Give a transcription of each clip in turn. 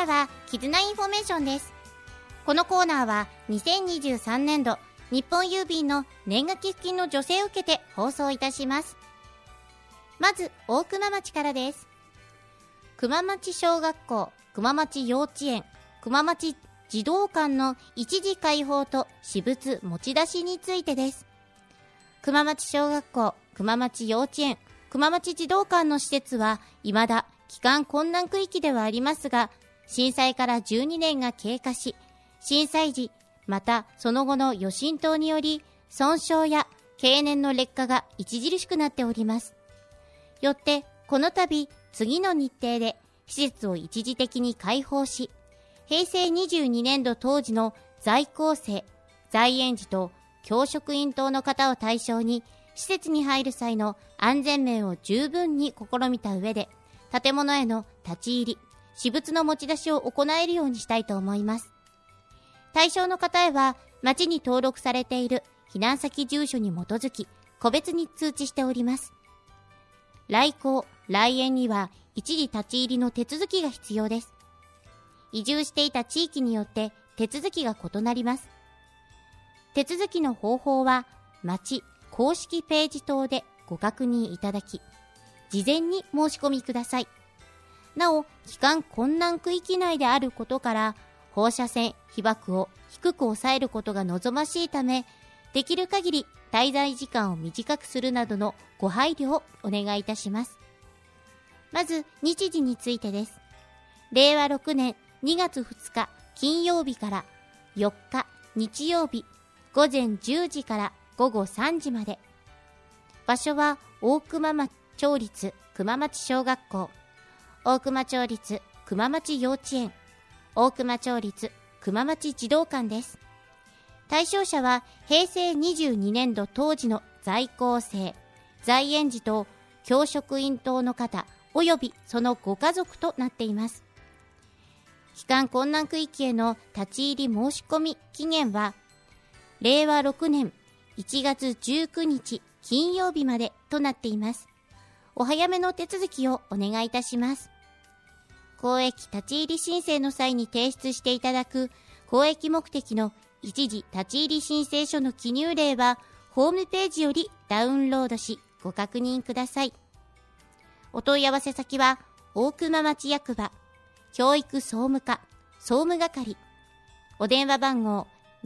は絆インフォメーションです。このコーナーは2023年度日本郵便の年賀寄付金の助成を受けて放送いたします。まず大熊町からです。熊町小学校、熊町幼稚園、熊町児童館の一時開放と私物持ち出しについてです。熊町小学校、熊町幼稚園、熊町児童館の施設は未だ帰還困難区域ではありますが、震災から12年が経過し、震災時またその後の余震等により損傷や経年の劣化が著しくなっております。よってこの度次の日程で施設を一時的に開放し、平成22年度当時の在校生、在園児と教職員等の方を対象に施設に入る際の安全面を十分に試みた上で、建物への立ち入り、私物の持ち出しを行えるようにしたいと思います。対象の方へは町に登録されている避難先住所に基づき個別に通知しております。来校、来園には一時立ち入りの手続きが必要です。移住していた地域によって手続きが異なります。手続きの方法は町公式ページ等でご確認いただき、事前に申し込みください。なお、帰還困難区域内であることから放射線、被曝を低く抑えることが望ましいため、できる限り滞在時間を短くするなどのご配慮をお願いいたします。まず日時についてです。令和6年2月2日金曜日から4日日曜日午前10時から午後3時まで。場所は大熊町立熊町小学校、大熊町立熊町幼稚園、大熊町立熊町児童館です。対象者は平成22年度当時の在校生、在園児と教職員等の方およびそのご家族となっています。帰還困難区域への立ち入り申し込み期限は令和6年1月19日金曜日までとなっています。お早めの手続きをお願いいたします。公益立ち入り申請の際に提出していただく公益目的の一時立ち入り申請書の記入例はホームページよりダウンロードしご確認ください。お問い合わせ先は大熊町役場教育総務課総務係、お電話番号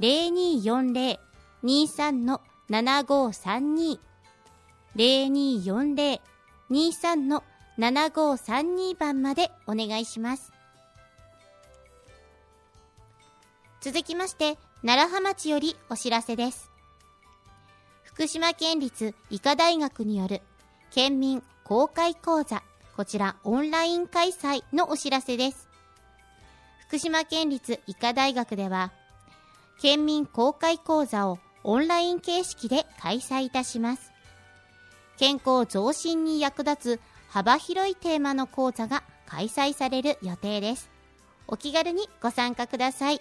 0240-23-7532 0240-23-7532 番までお願いします。続きまして楢葉町よりお知らせです。福島県立医科大学による県民公開講座、こちらオンライン開催のお知らせです。福島県立医科大学では県民公開講座をオンライン形式で開催いたします。健康増進に役立つ幅広いテーマの講座が開催される予定です。お気軽にご参加ください。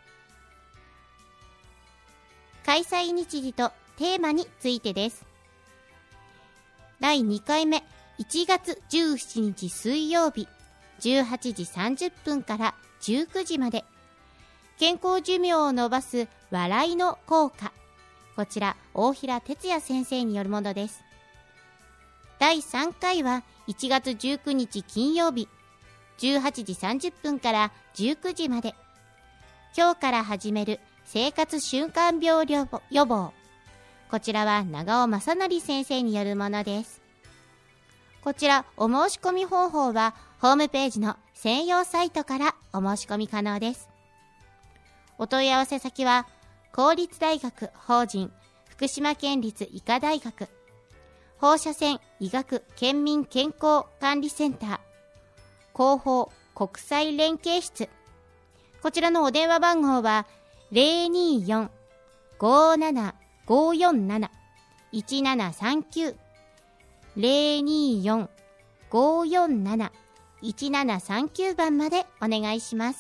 開催日時とテーマについてです。第2回目1月17日水曜日18時30分から19時まで、健康寿命を伸ばす笑いの効果、こちら大平哲也先生によるものです。第3回は1月19日金曜日18時30分から19時まで、今日から始める生活習慣病予防、こちらは長尾正成先生によるものです。こちらお申し込み方法はホームページの専用サイトからお申し込み可能です。お問い合わせ先は公立大学法人福島県立医科大学放射線医学県民健康管理センター広報国際連携室、こちらのお電話番号は 024-57547-1739 024-547-1739 番までお願いします。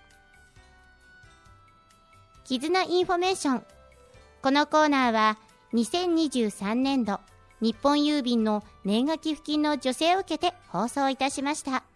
絆インフォメーション。このコーナーは2023年度日本郵便の年賀寄付金の助成を受けて放送いたしました。